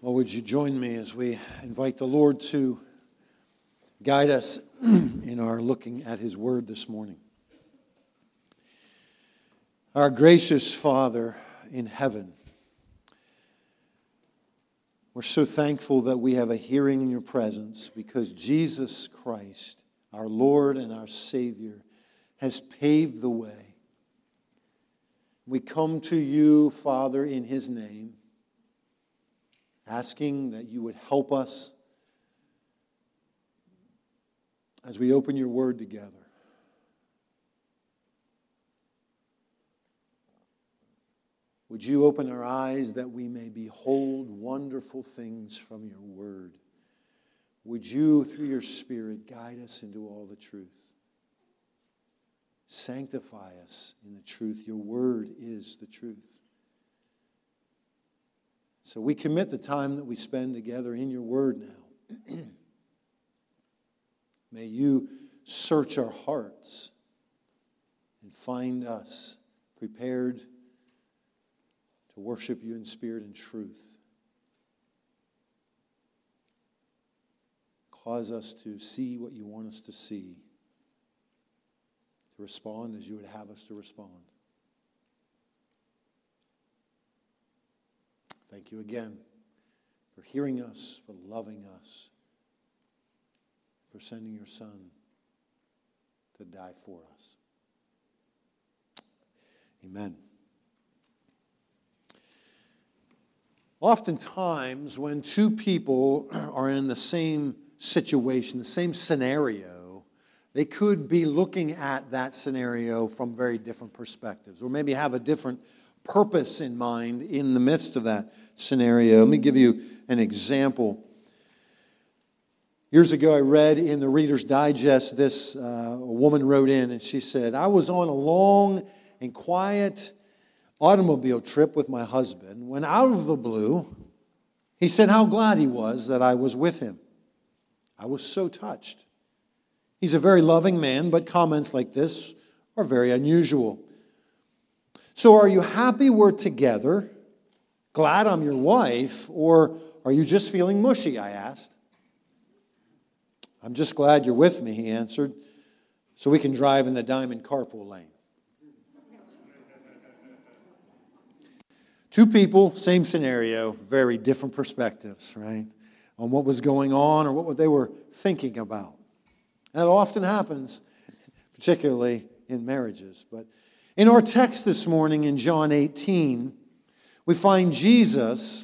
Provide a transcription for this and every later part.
Well, would you join me as we invite the Lord to guide us in our looking at His Word this morning? Our gracious Father in heaven, we're so thankful that we have a hearing in your presence because Jesus Christ, our Lord and our Savior, has paved the way. We come to you, Father, in His name, asking that you would help us as we open your word together. Would you open our eyes that we may behold wonderful things from your word? Would you, through your Spirit, guide us into all the truth? Sanctify us in the truth. Your word is the truth. So we commit the time that we spend together in your word now. May you search our hearts and find us prepared to worship you in spirit and truth. Cause us to see what you want us to see, to respond as you would have us to respond. Thank you again for hearing us, for loving us, for sending your Son to die for us. Amen. Oftentimes, when two people are in the same situation, the same scenario, they could be looking at that scenario from very different perspectives, or maybe have a different purpose in mind in the midst of that scenario. Let me give you an example. Years ago, I read in the Reader's Digest this, a woman wrote in and she said, I was on a long and quiet automobile trip with my husband when out of the blue, he said how glad he was that I was with him. I was so touched. He's a very loving man, but comments like this are very unusual. So are you happy we're together, glad I'm your wife, or are you just feeling mushy, I asked. I'm just glad you're with me, he answered, so we can drive in the diamond carpool lane. Two people, same scenario, very different perspectives, right, on what was going on or what they were thinking about. That often happens, particularly in marriages. But in our text this morning in John 18, we find Jesus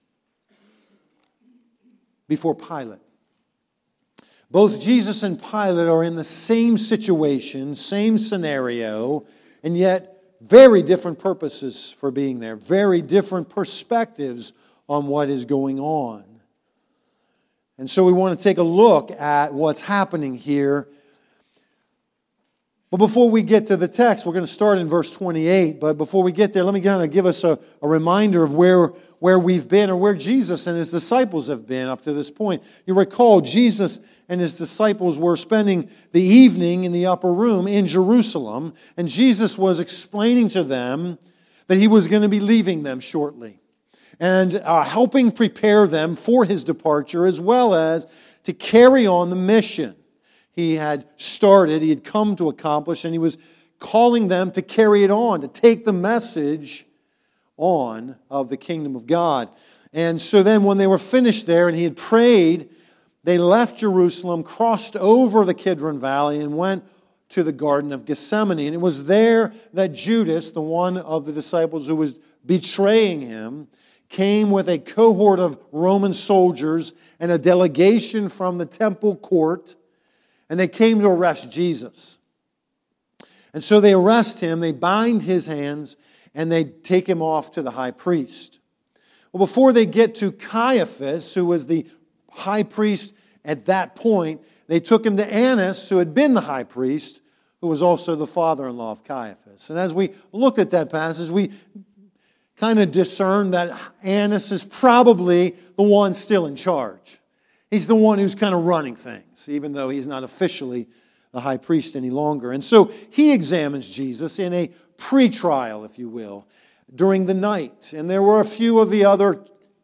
before Pilate. Both Jesus and Pilate are in the same situation, same scenario, and yet very different purposes for being there, very different perspectives on what is going on. And so we want to take a look at what's happening here. But before we get to the text, we're going to start in verse 28. But before we get there, let me kind of give us a reminder of where we've been or where Jesus and His disciples have been up to this point. You recall, Jesus and His disciples were spending the evening in the upper room in Jerusalem, and Jesus was explaining to them that He was going to be leaving them shortly and helping prepare them for His departure as well as to carry on the mission He had started, He had come to accomplish, and He was calling them to carry it on, to take the message on of the kingdom of God. And so then when they were finished there and He had prayed, they left Jerusalem, crossed over the Kidron Valley, and went to the Garden of Gethsemane. And it was there that Judas, the one of the disciples who was betraying Him, came with a cohort of Roman soldiers and a delegation from the temple court, and they came to arrest Jesus. And so they arrest Him, they bind His hands, and they take Him off to the high priest. Well, before they get to Caiaphas, who was the high priest at that point, they took Him to Annas, who had been the high priest, who was also the father-in-law of Caiaphas. And as we looked at that passage, we kind of discerned that Annas is probably the one still in charge. He's the one who's kind of running things, even though he's not officially the high priest any longer. And so he examines Jesus in a pre-trial, if you will, during the night. And there were a few of the other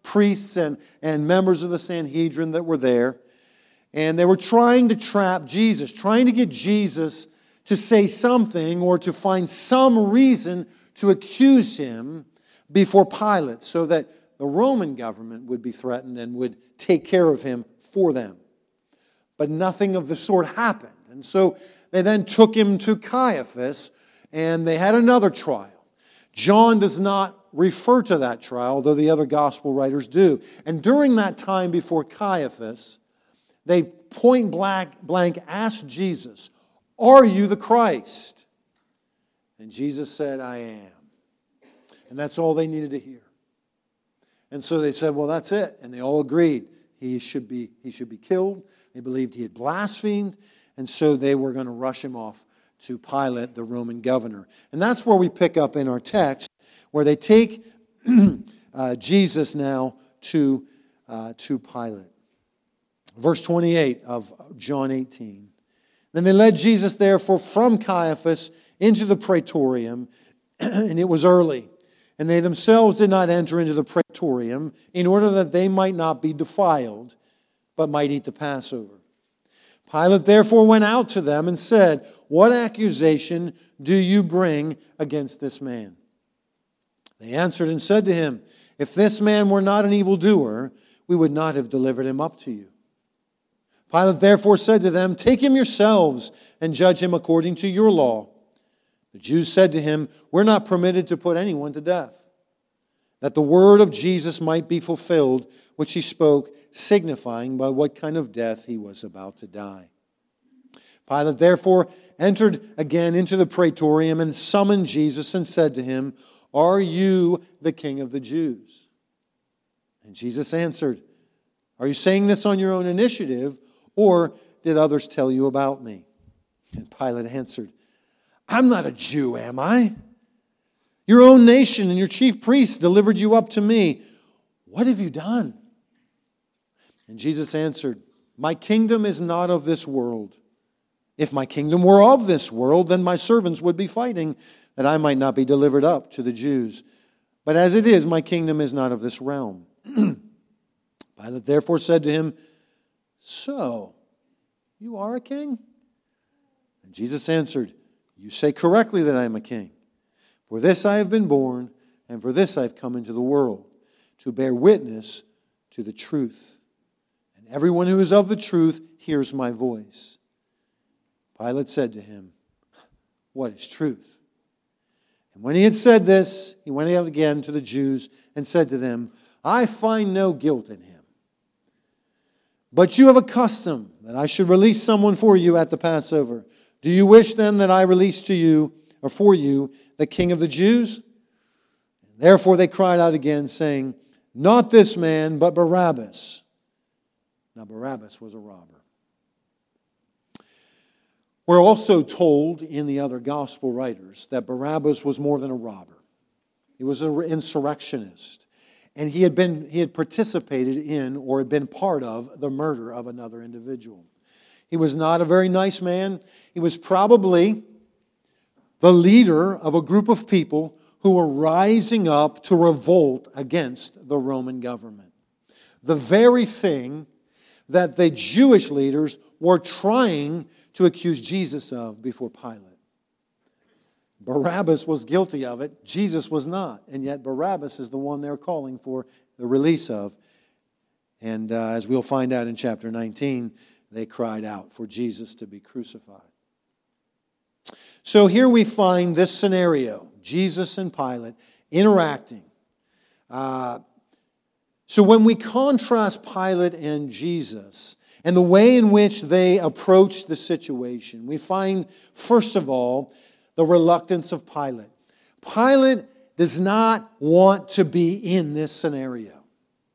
priests and members of the Sanhedrin that were there. And they were trying to trap Jesus, trying to get Jesus to say something or to find some reason to accuse him before Pilate so that the Roman government would be threatened and would take care of him for them. But nothing of the sort happened. And so they then took him to Caiaphas, and they had another trial. John does not refer to that trial, though the other gospel writers do. And during that time before Caiaphas, they point blank asked Jesus, "Are you the Christ?" And Jesus said, "I am." And that's all they needed to hear. And so they said, "Well, that's it." And they all agreed he should be killed. They believed he had blasphemed. And so they were going to rush him off to Pilate, the Roman governor. And that's where we pick up in our text, where they take Jesus now to Pilate. Verse 28 of John 18. Then they led Jesus therefore from Caiaphas into the praetorium, and it was early. And they themselves did not enter into the praetorium, in order that they might not be defiled, but might eat the Passover. Pilate therefore went out to them and said, "What accusation do you bring against this man?" They answered and said to him, "If this man were not an evildoer, we would not have delivered him up to you." Pilate therefore said to them, "Take him yourselves and judge him according to your law." The Jews said to him, "We're not permitted to put anyone to death," that the word of Jesus might be fulfilled, which he spoke, signifying by what kind of death he was about to die. Pilate therefore entered again into the praetorium and summoned Jesus and said to him, "Are you the King of the Jews?" And Jesus answered, "Are you saying this on your own initiative, or did others tell you about me?" And Pilate answered, "I'm not a Jew, am I? Your own nation and your chief priests delivered you up to me. What have you done?" And Jesus answered, "My kingdom is not of this world. If my kingdom were of this world, then my servants would be fighting, that I might not be delivered up to the Jews. But as it is, my kingdom is not of this realm." Pilate therefore said to him, "So, you are a king?" And Jesus answered, "You say correctly that I am a king. For this I have been born, and for this I have come into the world, to bear witness to the truth. And everyone who is of the truth hears my voice." Pilate said to him, "What is truth?" And when he had said this, he went out again to the Jews and said to them, "I find no guilt in him. But you have a custom that I should release someone for you at the Passover. Do you wish then that I release to you, or for you, the King of the Jews?" Therefore they cried out again, saying, "Not this man, but Barabbas." Now Barabbas was a robber. We're also told in the other gospel writers that Barabbas was more than a robber. He was an insurrectionist. And he had participated in or had been part of the murder of another individual. He was not a very nice man. He was probably the leader of a group of people who were rising up to revolt against the Roman government. The very thing that the Jewish leaders were trying to accuse Jesus of before Pilate. Barabbas was guilty of it. Jesus was not. And yet Barabbas is the one they're calling for the release of. And as we'll find out in chapter 19, they cried out for Jesus to be crucified. So here we find this scenario, Jesus and Pilate interacting. So when we contrast Pilate and Jesus and the way in which they approach the situation, we find, first of all, the reluctance of Pilate. Pilate does not want to be in this scenario.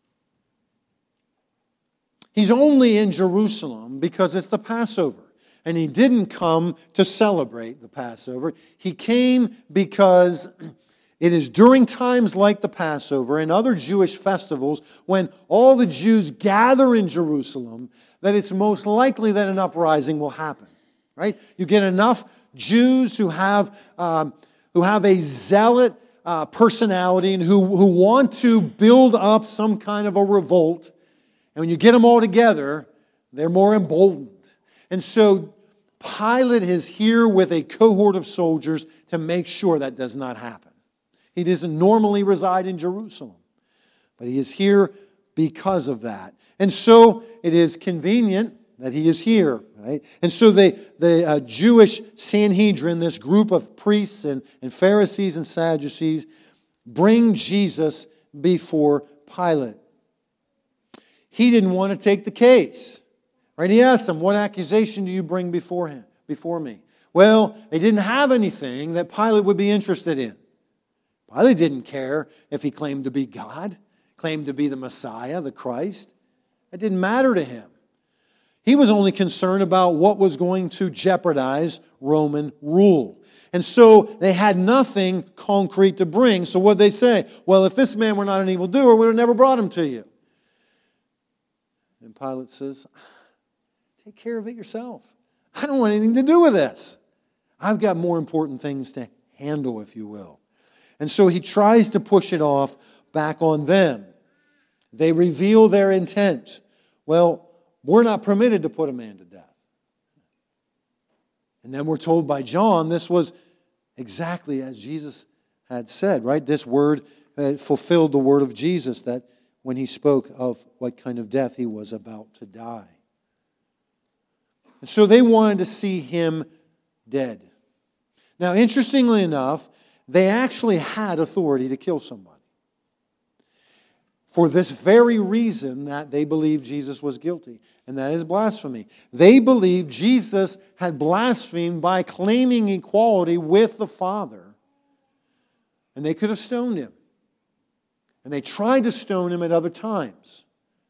He's only in Jerusalem because it's the Passover. And he didn't come to celebrate the Passover. He came because it is during times like the Passover and other Jewish festivals when all the Jews gather in Jerusalem that it's most likely that an uprising will happen. Right? You get enough Jews who have a zealot personality and who want to build up some kind of a revolt. And when you get them all together, they're more emboldened. And so Pilate is here with a cohort of soldiers to make sure that does not happen. He doesn't normally reside in Jerusalem, but he is here because of that. And so it is convenient that he is here, right? And so the Jewish Sanhedrin, this group of priests and Pharisees and Sadducees, bring Jesus before Pilate. He didn't want to take the case, right? He asked them, "What accusation do you bring before me?" Well, they didn't have anything that Pilate would be interested in. Pilate didn't care if he claimed to be God, claimed to be the Messiah, the Christ. It didn't matter to him. He was only concerned about what was going to jeopardize Roman rule. And so they had nothing concrete to bring. So what did they say? Well, if this man were not an evildoer, we would have never brought him to you. And Pilate says, take care of it yourself. I don't want anything to do with this. I've got more important things to handle, if you will. And so he tries to push it off back on them. They reveal their intent. Well, we're not permitted to put a man to death. And then we're told by John this was exactly as Jesus had said, right? This word fulfilled the word of Jesus that when he spoke of what kind of death he was about to die. And so they wanted to see him dead. Now, interestingly enough, they actually had authority to kill somebody. For this very reason that they believed Jesus was guilty, and that is blasphemy. They believed Jesus had blasphemed by claiming equality with the Father, and they could have stoned him. And they tried to stone him at other times,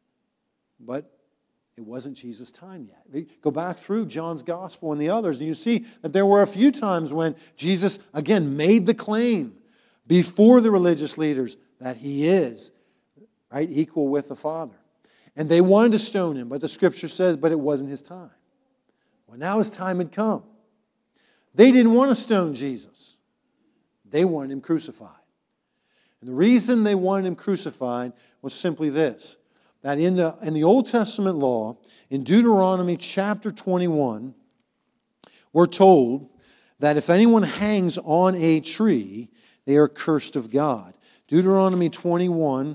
but it wasn't Jesus' time yet. Go back through John's Gospel and the others, and you see that there were a few times when Jesus, again, made the claim before the religious leaders that he is right, equal with the Father. And they wanted to stone him, but the Scripture says, but it wasn't his time. Well, now his time had come. They didn't want to stone Jesus. They wanted him crucified. And the reason they wanted him crucified was simply this, that in the Old Testament law, in Deuteronomy chapter 21, we're told that if anyone hangs on a tree, they are cursed of God. Deuteronomy 21,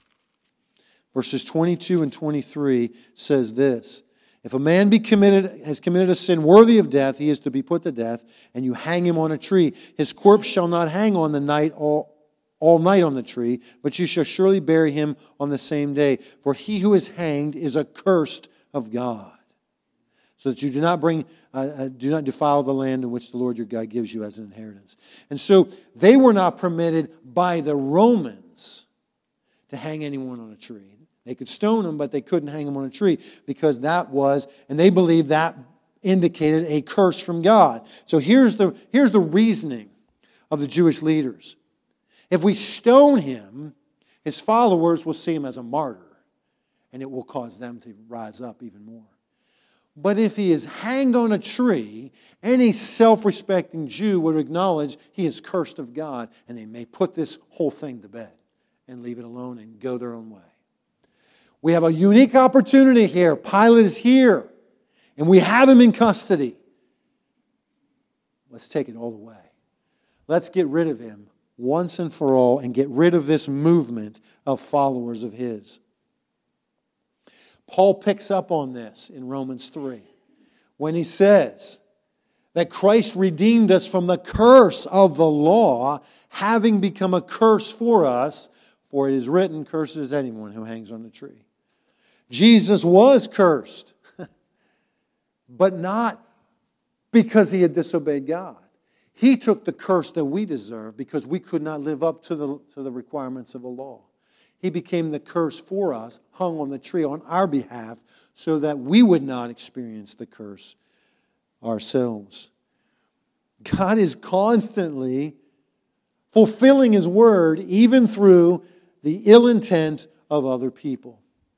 verses 22 and 23 says this, if a man has committed a sin worthy of death, he is to be put to death, and you hang him on a tree. His corpse shall not hang on the night all night on the tree, but you shall surely bury him on the same day. For he who is hanged is accursed of God. So that you do not defile the land in which the Lord your God gives you as an inheritance. And so they were not permitted by the Romans to hang anyone on a tree. They could stone him, but they couldn't hang him on a tree because that was, and they believed that indicated a curse from God. So here's the reasoning of the Jewish leaders. If we stone him, his followers will see him as a martyr, and it will cause them to rise up even more. But if he is hanged on a tree, any self-respecting Jew would acknowledge he is cursed of God, and they may put this whole thing to bed and leave it alone and go their own way. We have a unique opportunity here. Pilate is here, and we have him in custody. Let's take it all the way. Let's get rid of him once and for all and get rid of this movement of followers of his. Paul picks up on this in Romans 3 when he says that Christ redeemed us from the curse of the law, having become a curse for us, for it is written, cursed is anyone who hangs on a tree. Jesus was cursed, but not because he had disobeyed God. He took the curse that we deserve because we could not live up to the requirements of the law. He became the curse for us, hung on the tree on our behalf, so that we would not experience the curse ourselves. God is constantly fulfilling his word, even through the ill intent of other people.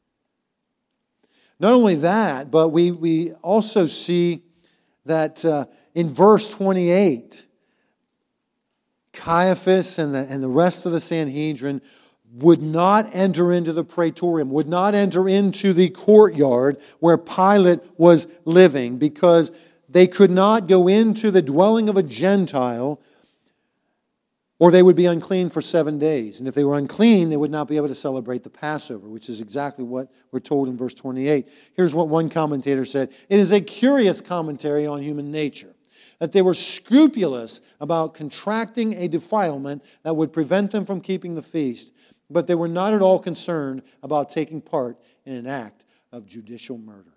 Not only that, but we also see that in verse 28, Caiaphas and the rest of the Sanhedrin would not enter into the praetorium, would not enter into the courtyard where Pilate was living, because they could not go into the dwelling of a Gentile, or they would be unclean for 7 days. And if they were unclean, they would not be able to celebrate the Passover, which is exactly what we're told in verse 28. Here's what one commentator said. It is a curious commentary on human nature, that they were scrupulous about contracting a defilement that would prevent them from keeping the feast, but they were not at all concerned about taking part in an act of judicial murder.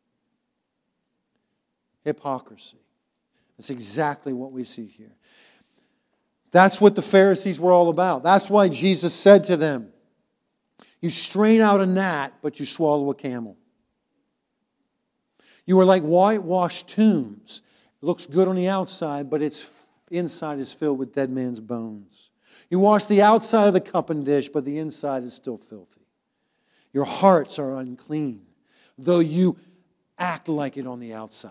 Hypocrisy. That's exactly what we see here. That's what the Pharisees were all about. That's why Jesus said to them, you strain out a gnat, but you swallow a camel. You are like whitewashed tombs. It looks good on the outside, but its inside is filled with dead man's bones. You wash the outside of the cup and dish, but the inside is still filthy. Your hearts are unclean, though you act like it on the outside.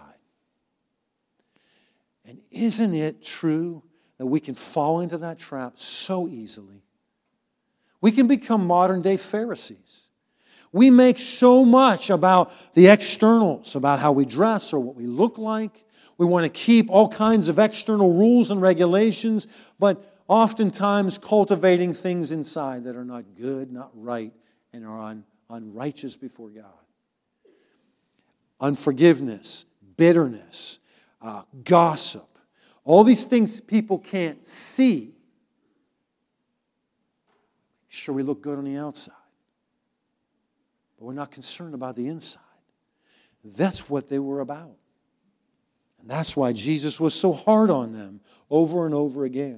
And isn't it true that we can fall into that trap so easily? We can become modern-day Pharisees. We make so much about the externals, about how we dress or what we look like. We want to keep all kinds of external rules and regulations, but oftentimes cultivating things inside that are not good, not right, and are unrighteous before God. Unforgiveness, bitterness, gossip, all these things people can't see. Make sure we look good on the outside, but we're not concerned about the inside. That's what they were about. And that's why Jesus was so hard on them over and over again.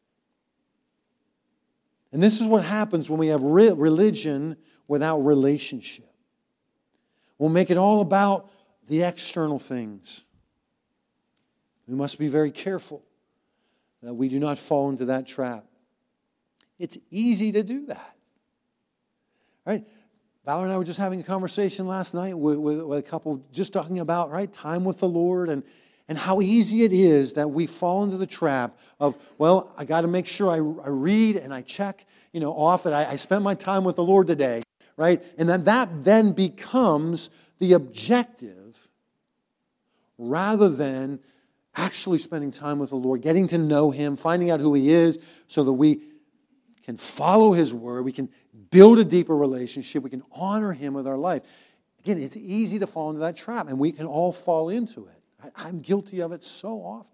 And this is what happens when we have religion without relationship. We'll make it all about the external things. We must be very careful that we do not fall into that trap. It's easy to do that. Right? Valerie and I were just having a conversation last night with a couple just talking about, right, time with the Lord and how easy it is that we fall into the trap of, well, I got to make sure I read and I check, off that I spent my time with the Lord today, right? And that then becomes the objective rather than actually spending time with the Lord, getting to know Him, finding out who He is so that we can follow His Word, we can build a deeper relationship, we can honor Him with our life. Again, it's easy to fall into that trap, and we can all fall into it. I'm guilty of it so often.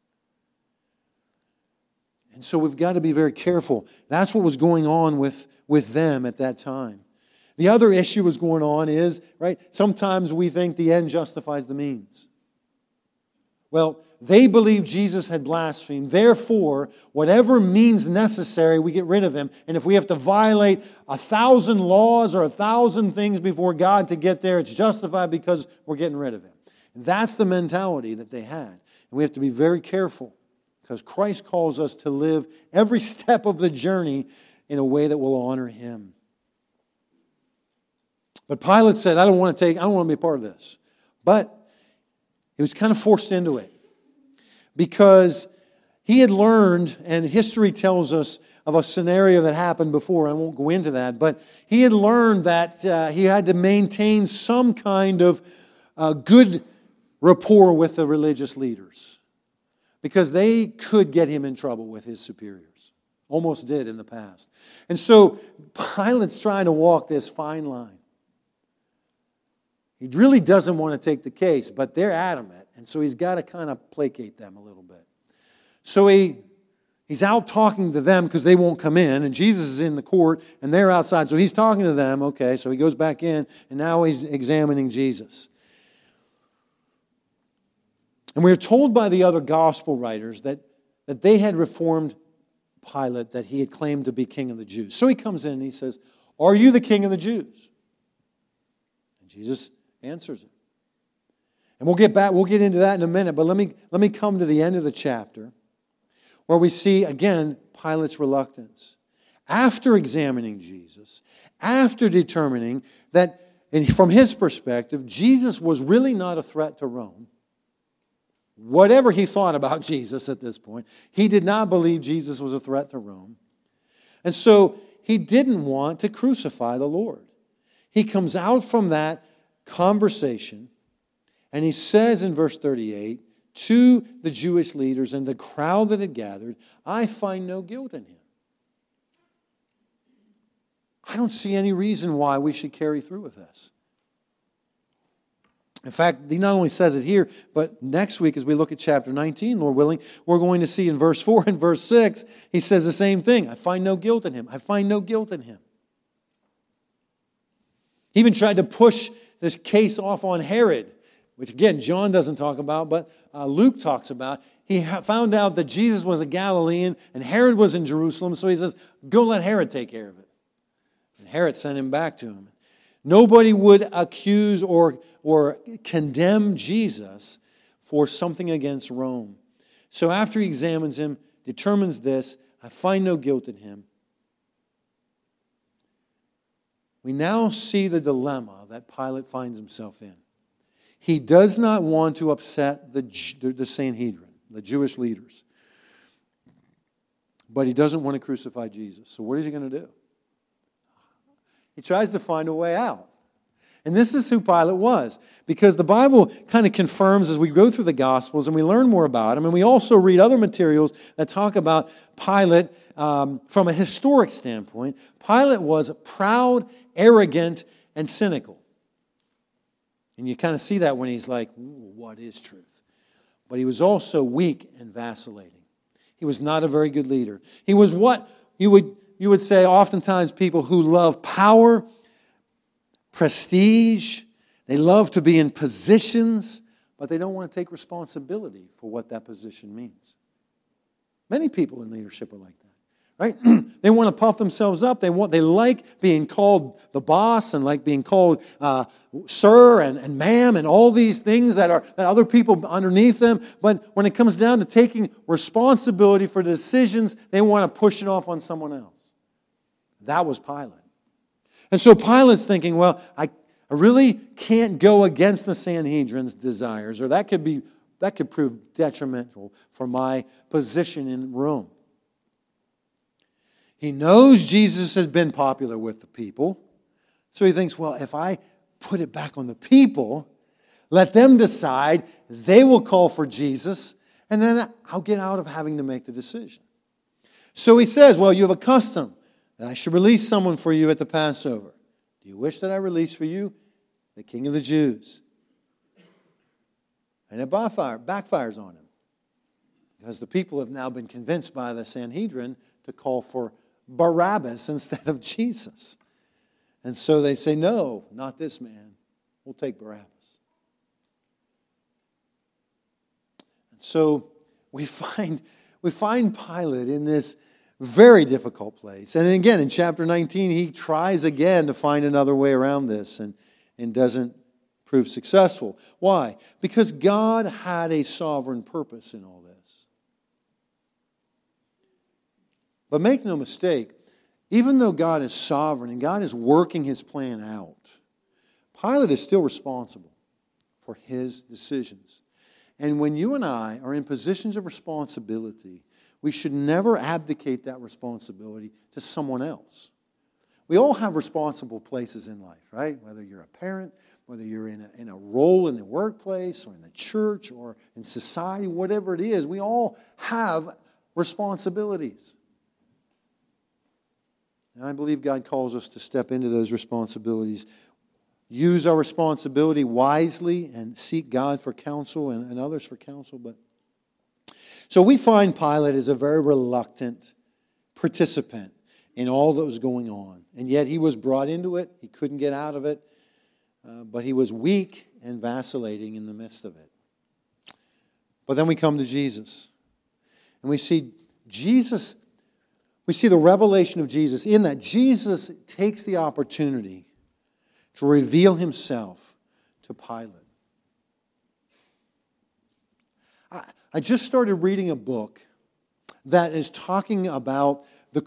And so we've got to be very careful. That's what was going on with them at that time. The other issue was going on is, right, sometimes we think the end justifies the means. Well, they believed Jesus had blasphemed. Therefore, whatever means necessary, we get rid of him. And if we have to violate 1,000 laws or 1,000 things before God to get there, it's justified because we're getting rid of him. That's the mentality that they had. And we have to be very careful because Christ calls us to live every step of the journey in a way that will honor Him. But Pilate said, I don't want to be a part of this. But he was kind of forced into it because he had learned, and history tells us of a scenario that happened before. I won't go into that, but he had learned that he had to maintain some kind of good rapport with the religious leaders because they could get him in trouble with his superiors. Almost did in the past. And so Pilate's trying to walk this fine line. He really doesn't want to take the case, but they're adamant, and so he's got to kind of placate them a little bit. So he's out talking to them because they won't come in, and Jesus is in the court, and they're outside. So he's talking to them, okay, so he goes back in, and now he's examining Jesus. And we're told by the other gospel writers that they had reformed Pilate, that he had claimed to be king of the Jews. So he comes in and he says, are you the king of the Jews? And Jesus answers it. And we'll get into that in a minute, but let me come to the end of the chapter where we see, again, Pilate's reluctance. After examining Jesus, after determining that, and from his perspective, Jesus was really not a threat to Rome, whatever he thought about Jesus at this point, he did not believe Jesus was a threat to Rome. And so he didn't want to crucify the Lord. He comes out from that conversation and he says in verse 38 to the Jewish leaders and the crowd that had gathered, I find no guilt in him. I don't see any reason why we should carry through with this. In fact, he not only says it here, but next week as we look at chapter 19, Lord willing, we're going to see in verse 4 and verse 6, he says the same thing. I find no guilt in him. I find no guilt in him. He even tried to push this case off on Herod, which again, John doesn't talk about, but Luke talks about. He found out that Jesus was a Galilean and Herod was in Jerusalem, so he says, go let Herod take care of it. And Herod sent him back to him. Nobody would accuse or condemn Jesus for something against Rome. So after he examines him, determines this, I find no guilt in him. We now see the dilemma that Pilate finds himself in. He does not want to upset the Sanhedrin, the Jewish leaders. But he doesn't want to crucify Jesus. So what is he going to do? He tries to find a way out. And this is who Pilate was. Because the Bible kind of confirms as we go through the Gospels and we learn more about him. And we also read other materials that talk about Pilate from a historic standpoint. Pilate was proud, arrogant, and cynical. And you kind of see that when he's like, what is truth? But he was also weak and vacillating. He was not a very good leader. He was what you would say oftentimes people who love power, prestige, they love to be in positions, but they don't want to take responsibility for what that position means. Many people in leadership are like that, right? They want to puff themselves up. They like being called the boss and like being called sir and ma'am and all these things that other people underneath them. But when it comes down to taking responsibility for decisions, they want to push it off on someone else. That was Pilate. And so Pilate's thinking, well, I really can't go against the Sanhedrin's desires, or that could prove detrimental for my position in Rome. He knows Jesus has been popular with the people, so he thinks, well, if I put it back on the people, let them decide, they will call for Jesus, and then I'll get out of having to make the decision. So he says, well, you have a custom that I should release someone for you at the Passover. Do you wish that I release for you the King of the Jews? And it backfires on him. Because the people have now been convinced by the Sanhedrin to call for Barabbas instead of Jesus. And so they say, no, not this man. We'll take Barabbas. And so we find Pilate in this very difficult place. And again, in chapter 19, he tries again to find another way around this and doesn't prove successful. Why? Because God had a sovereign purpose in all this. But make no mistake, even though God is sovereign and God is working his plan out, Pilate is still responsible for his decisions. And when you and I are in positions of responsibility, we should never abdicate that responsibility to someone else. We all have responsible places in life, right? Whether you're a parent, whether you're in a role in the workplace or in the church or in society, whatever it is, we all have responsibilities. And I believe God calls us to step into those responsibilities. Use our responsibility wisely and seek God for counsel and others for counsel. So we find Pilate is a very reluctant participant in all that was going on. And yet he was brought into it. He couldn't get out of it. But he was weak and vacillating in the midst of it. But then we come to Jesus. And we see Jesus, we see the revelation of Jesus in that Jesus takes the opportunity to reveal himself to Pilate. I just started reading a book that is talking about the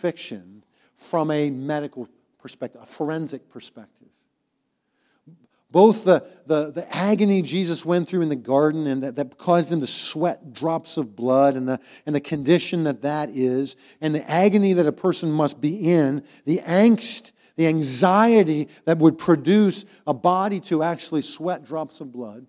crucifixion from a medical perspective, a forensic perspective. Both the agony Jesus went through in the garden and that caused him to sweat drops of blood and the condition that is, and the agony that a person must be in, the angst, the anxiety that would produce a body to actually sweat drops of blood,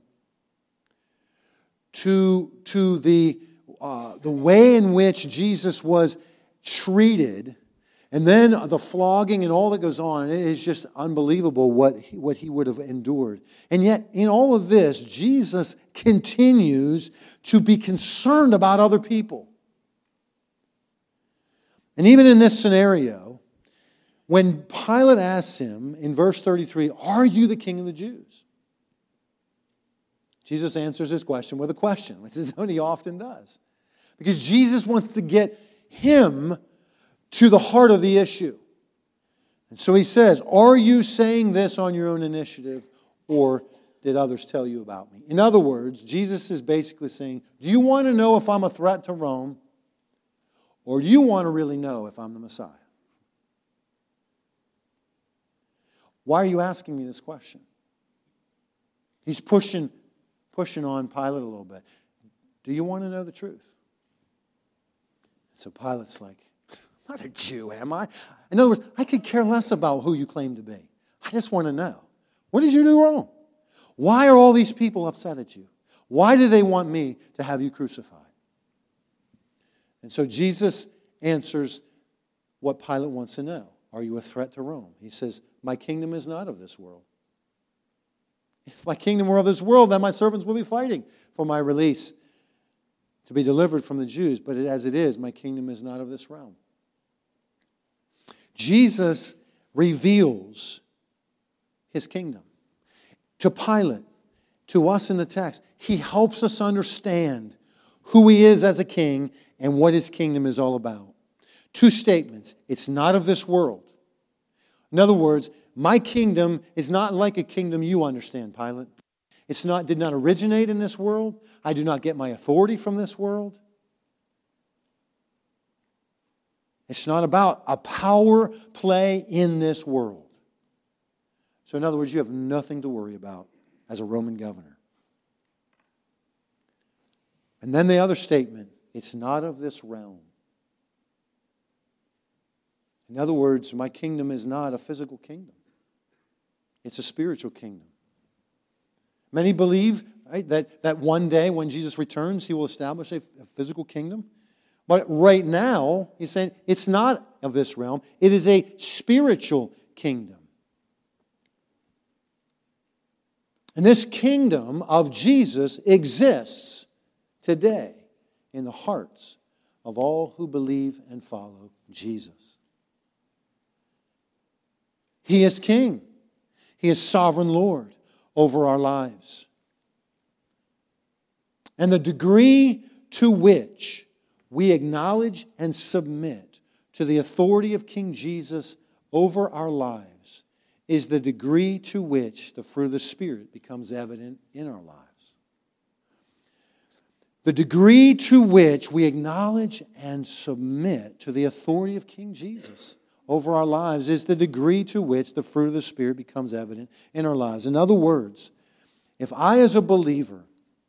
to the way in which Jesus was treated, and then the flogging and all that goes on. It is just unbelievable what he would have endured. And yet, in all of this, Jesus continues to be concerned about other people. And even in this scenario, when Pilate asks him in verse 33, "Are you the king of the Jews?" Jesus answers his question with a question, which is what he often does. Because Jesus wants to get him to the heart of the issue. And so he says, "Are you saying this on your own initiative, or did others tell you about me?" In other words, Jesus is basically saying, do you want to know if I'm a threat to Rome, or do you want to really know if I'm the Messiah? Why are you asking me this question? He's pushing on Pilate a little bit. Do you want to know the truth? So Pilate's like, "I'm not a Jew, am I? In other words, I could care less about who you claim to be. I just want to know. What did you do wrong? Why are all these people upset at you? Why do they want me to have you crucified?" And so Jesus answers what Pilate wants to know. Are you a threat to Rome? He says, "My kingdom is not of this world. If my kingdom were of this world, then my servants would be fighting for my release to be delivered from the Jews. But as it is, my kingdom is not of this realm." Jesus reveals his kingdom to Pilate, to us in the text. He helps us understand who he is as a king and what his kingdom is all about. Two statements. It's not of this world. In other words, my kingdom is not like a kingdom you understand, Pilate. Did not originate in this world. I do not get my authority from this world. It's not about a power play in this world. So in other words, you have nothing to worry about as a Roman governor. And then the other statement, it's not of this realm. In other words, my kingdom is not a physical kingdom. It's a spiritual kingdom. Many believe, right, that one day when Jesus returns, he will establish a physical kingdom. But right now, he's saying it's not of this realm. It is a spiritual kingdom. And this kingdom of Jesus exists today in the hearts of all who believe and follow Jesus. He is king. He is sovereign Lord over our lives. And the degree to which we acknowledge and submit to the authority of King Jesus over our lives is the degree to which the fruit of the Spirit becomes evident in our lives. The degree to which we acknowledge and submit to the authority of King Jesus over our lives is the degree to which the fruit of the Spirit becomes evident in our lives. In other words, if I as a believer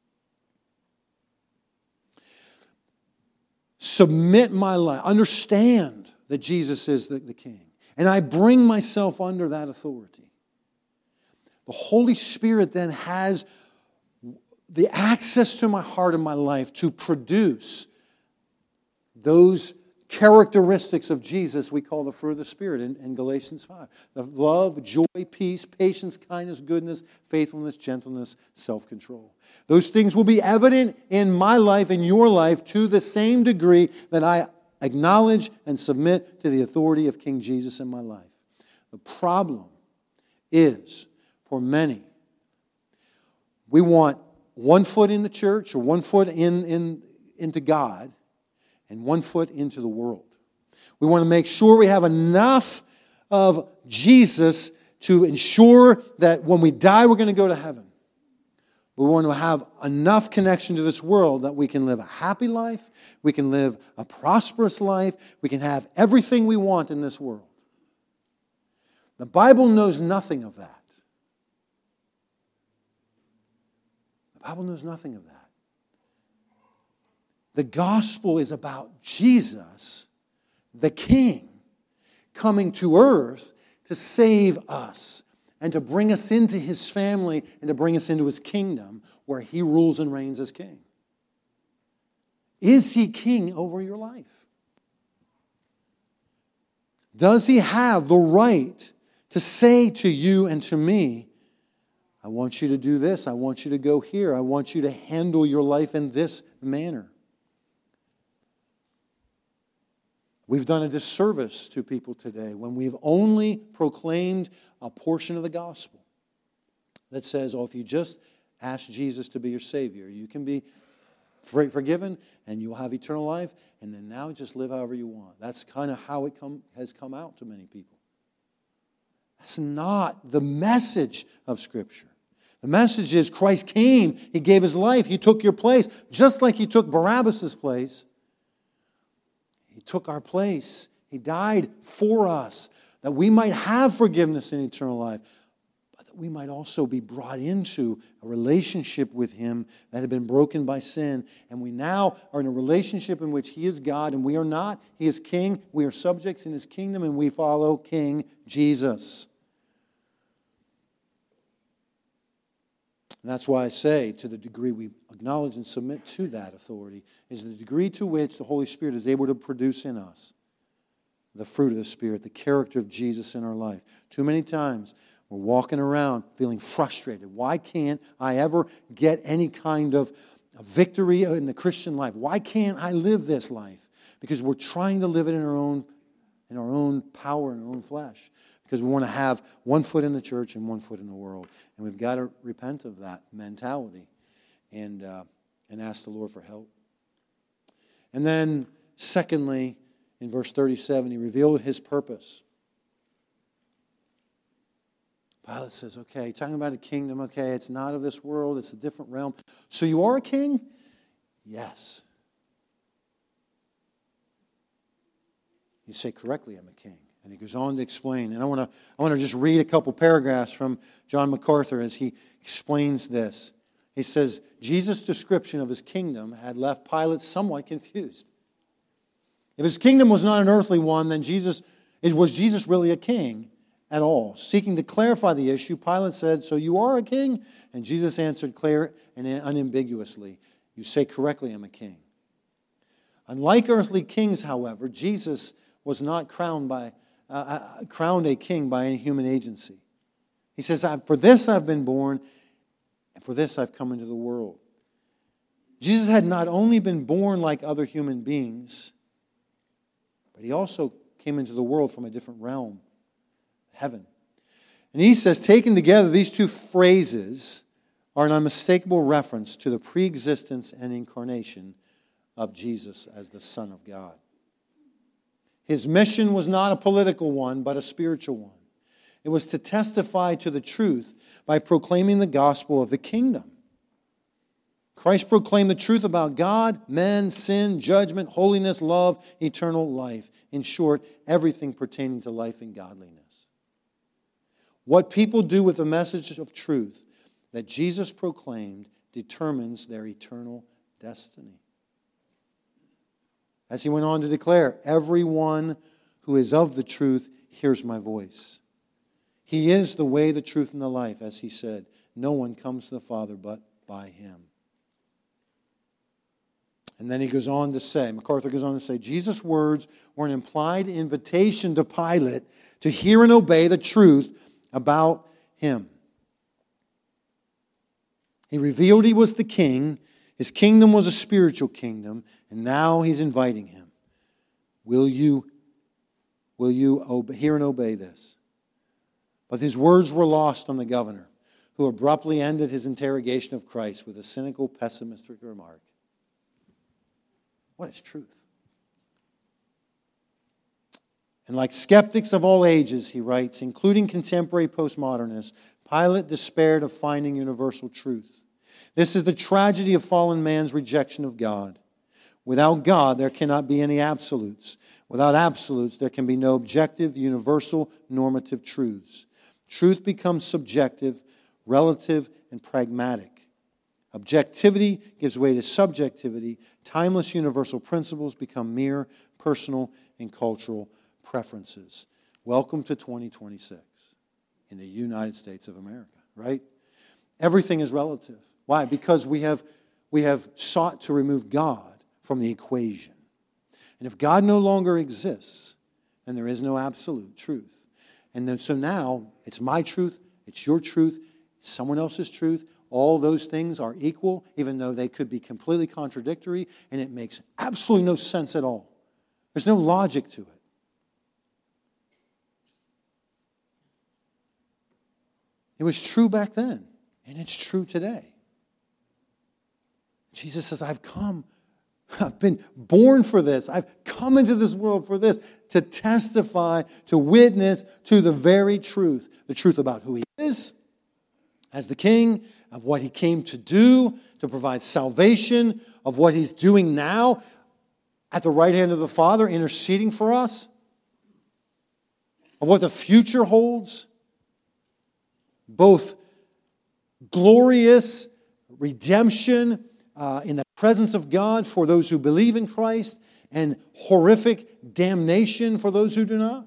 submit my life, understand that Jesus is the King, and I bring myself under that authority, the Holy Spirit then has the access to my heart and my life to produce those characteristics of Jesus we call the fruit of the Spirit in Galatians 5. The love, joy, peace, patience, kindness, goodness, faithfulness, gentleness, self-control. Those things will be evident in my life and your life to the same degree that I acknowledge and submit to the authority of King Jesus in my life. The problem is, for many, we want one foot in the church or one foot into God and one foot into the world. We want to make sure we have enough of Jesus to ensure that when we die, we're going to go to heaven. We want to have enough connection to this world that we can live a happy life, we can live a prosperous life, we can have everything we want in this world. The Bible knows nothing of that. Bible knows nothing of that. The gospel is about Jesus, the King, coming to earth to save us and to bring us into His family and to bring us into His kingdom where He rules and reigns as King. Is He King over your life? Does He have the right to say to you and to me, I want you to do this, I want you to go here, I want you to handle your life in this manner? We've done a disservice to people today when we've only proclaimed a portion of the gospel that says, oh, if you just ask Jesus to be your Savior, you can be forgiven and you'll have eternal life, and then now just live however you want. That's kind of how it has come out to many people. That's not the message of Scripture. The message is Christ came, He gave His life, He took your place, just like He took Barabbas' place. He took our place. He died for us, that we might have forgiveness and eternal life, but that we might also be brought into a relationship with Him that had been broken by sin. And we now are in a relationship in which He is God and we are not. He is King. We are subjects in His kingdom and we follow King Jesus. And that's why I say, to the degree we acknowledge and submit to that authority, is the degree to which the Holy Spirit is able to produce in us the fruit of the Spirit, the character of Jesus in our life. Too many times we're walking around feeling frustrated. Why can't I ever get any kind of victory in the Christian life? Why can't I live this life? Because we're trying to live it in our own power, in our own flesh. Because we want to have one foot in the church and one foot in the world. And we've got to repent of that mentality and ask the Lord for help. And then, secondly, in verse 37, He revealed His purpose. Pilate says, okay, talking about a kingdom, okay, it's not of this world, it's a different realm. So you are a king? Yes. You say correctly, I'm a king. And he goes on to explain. And I want to just read a couple paragraphs from John MacArthur as he explains this. He says, Jesus' description of His kingdom had left Pilate somewhat confused. If His kingdom was not an earthly one, then was Jesus really a king at all? Seeking to clarify the issue, Pilate said, so you are a king? And Jesus answered clear and unambiguously, you say correctly, I'm a king. Unlike earthly kings, however, Jesus was not crowned a king by any human agency. He says, for this I've been born, and for this I've come into the world. Jesus had not only been born like other human beings, but He also came into the world from a different realm, heaven. And he says, taken together, these two phrases are an unmistakable reference to the pre-existence and incarnation of Jesus as the Son of God. His mission was not a political one, but a spiritual one. It was to testify to the truth by proclaiming the gospel of the kingdom. Christ proclaimed the truth about God, men, sin, judgment, holiness, love, eternal life. In short, everything pertaining to life and godliness. What people do with the message of truth that Jesus proclaimed determines their eternal destiny. As He went on to declare, everyone who is of the truth hears my voice. He is the way, the truth, and the life, as He said. No one comes to the Father but by Him. And then he goes on to say, MacArthur goes on to say, Jesus' words were an implied invitation to Pilate to hear and obey the truth about Him. He revealed He was the king. His kingdom was a spiritual kingdom, and now He's inviting him. Will you hear and obey this? But His words were lost on the governor, who abruptly ended his interrogation of Christ with a cynical, pessimistic remark. What is truth? And like skeptics of all ages, he writes, including contemporary postmodernists, Pilate despaired of finding universal truth. This is the tragedy of fallen man's rejection of God. Without God, there cannot be any absolutes. Without absolutes, there can be no objective, universal, normative truths. Truth becomes subjective, relative, and pragmatic. Objectivity gives way to subjectivity. Timeless universal principles become mere personal and cultural preferences. Welcome to 2026 in the United States of America, right? Everything is relative. Why? Because we have sought to remove God from the equation. And if God no longer exists, then there is no absolute truth. And then so now it's my truth, it's your truth, it's someone else's truth. All those things are equal, even though they could be completely contradictory, and it makes absolutely no sense at all. There's no logic to it. It was true back then, and it's true today. Jesus says, I've been born for this. I've come into this world for this, to testify, to witness to the very truth. The truth about who He is as the King, of what He came to do, to provide salvation, of what He's doing now at the right hand of the Father, interceding for us, of what the future holds, both glorious redemption in the presence of God for those who believe in Christ, and horrific damnation for those who do not.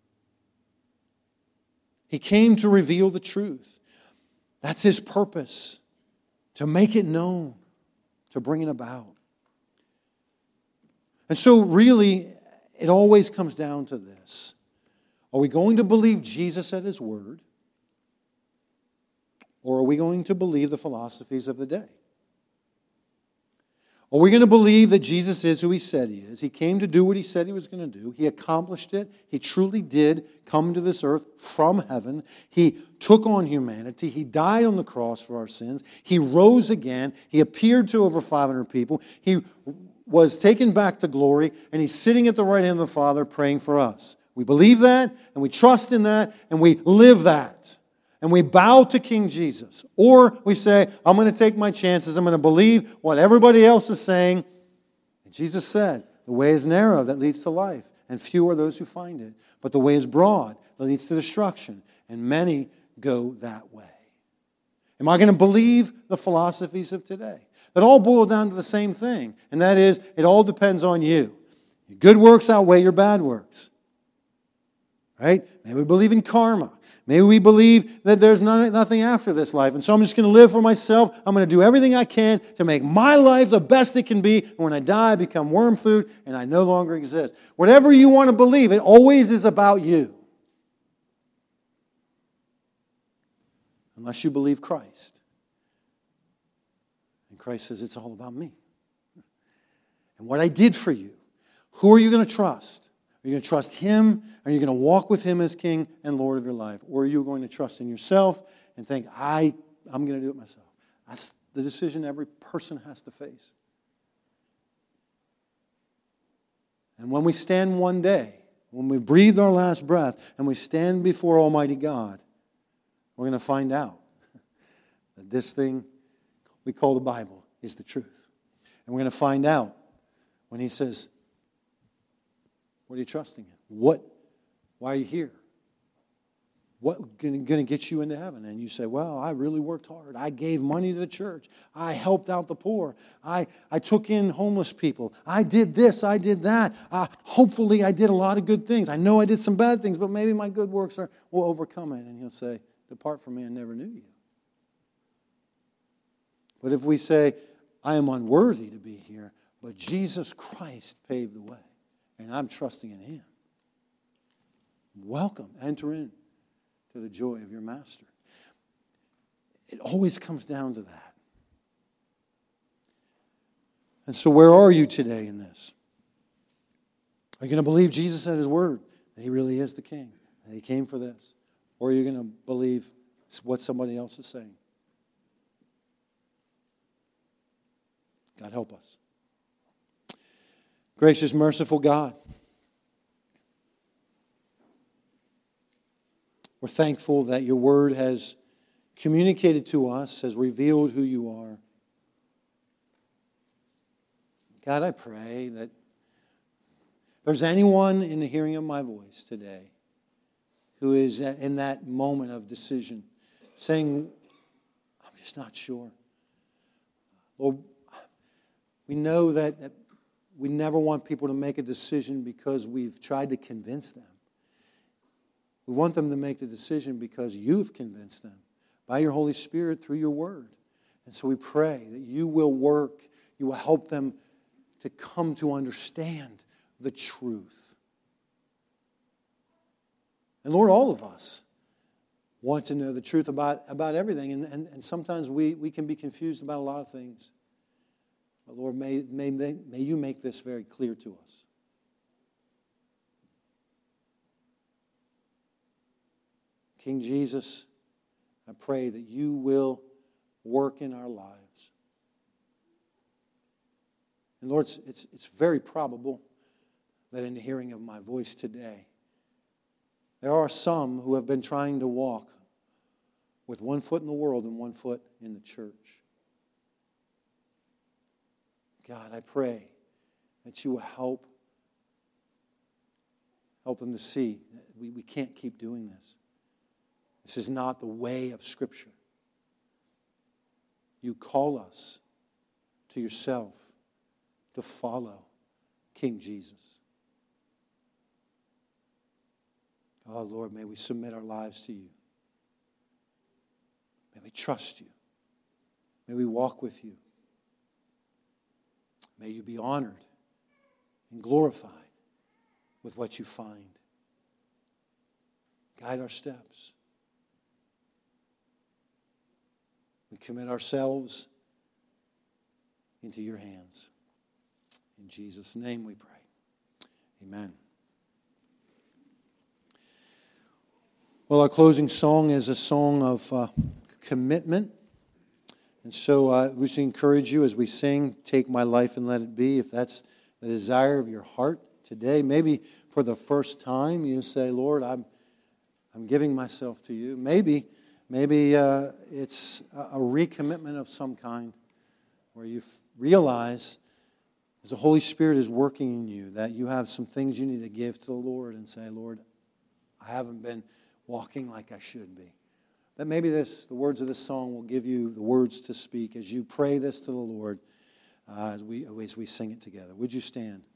He came to reveal the truth. That's His purpose, to make it known, to bring it about. And so really, it always comes down to this. Are we going to believe Jesus at His word? Or are we going to believe the philosophies of the day? Are we going to believe that Jesus is who He said He is? He came to do what He said He was going to do. He accomplished it. He truly did come to this earth from heaven. He took on humanity. He died on the cross for our sins. He rose again. He appeared to over 500 people. He was taken back to glory, and He's sitting at the right hand of the Father praying for us. We believe that, and we trust in that, and we live that. And we bow to King Jesus. Or we say, I'm going to take my chances. I'm going to believe what everybody else is saying. And Jesus said, the way is narrow that leads to life, and few are those who find it. But the way is broad that leads to destruction, and many go that way. Am I going to believe the philosophies of today? That all boil down to the same thing, and that is, it all depends on you. Your good works outweigh your bad works. Right? Maybe we believe in karma. Maybe we believe that there's nothing after this life. And so I'm just going to live for myself. I'm going to do everything I can to make my life the best it can be. And when I die, I become worm food and I no longer exist. Whatever you want to believe, it always is about you. Unless you believe Christ. And Christ says it's all about me. And what I did for you. Who are you going to trust? Are you going to trust Him? Are you going to walk with Him as King and Lord of your life? Or are you going to trust in yourself and think, I'm going to do it myself? That's the decision every person has to face. And when we stand one day, when we breathe our last breath and we stand before Almighty God, we're going to find out that this thing we call the Bible is the truth. And we're going to find out when He says, what are you trusting in? Why are you here? What's going to get you into heaven? And you say, well, I really worked hard. I gave money to the church. I helped out the poor. I took in homeless people. I did this. I did that. Hopefully I did a lot of good things. I know I did some bad things, but maybe my good works will overcome it. And He'll say, depart from me, I never knew you. But if we say, I am unworthy to be here, but Jesus Christ paved the way, and I'm trusting in Him. Welcome. Enter in to the joy of your Master. It always comes down to that. And so where are you today in this? Are you going to believe Jesus at His word, that He really is the King, that He came for this? Or are you going to believe what somebody else is saying? God help us. Gracious, merciful God, we're thankful that your word has communicated to us, has revealed who you are. God, I pray that if there's anyone in the hearing of my voice today who is in that moment of decision, saying, I'm just not sure. Lord, we know that we never want people to make a decision because we've tried to convince them. We want them to make the decision because you've convinced them by your Holy Spirit through your word. And so we pray that you will work, you will help them to come to understand the truth. And Lord, all of us want to know the truth about everything. And sometimes we can be confused about a lot of things. But Lord, may you make this very clear to us. King Jesus, I pray that you will work in our lives. And Lord, it's very probable that in the hearing of my voice today, there are some who have been trying to walk with one foot in the world and one foot in the church. God, I pray that you will help them to see that we can't keep doing this. This is not the way of Scripture. You call us to yourself to follow King Jesus. Oh, Lord, may we submit our lives to you. May we trust you. May we walk with you. May you be honored and glorified with what you find. Guide our steps. We commit ourselves into your hands. In Jesus' name we pray. Amen. Well, our closing song is a song of commitment. And so we should encourage you as we sing, Take My Life and Let It Be. If that's the desire of your heart today, maybe for the first time you say, Lord, I'm giving myself to you. Maybe it's a recommitment of some kind where you realize as the Holy Spirit is working in you that you have some things you need to give to the Lord and say, Lord, I haven't been walking like I should be. That maybe the words of this song will give you the words to speak as you pray this to the Lord as we sing it together. Would you stand?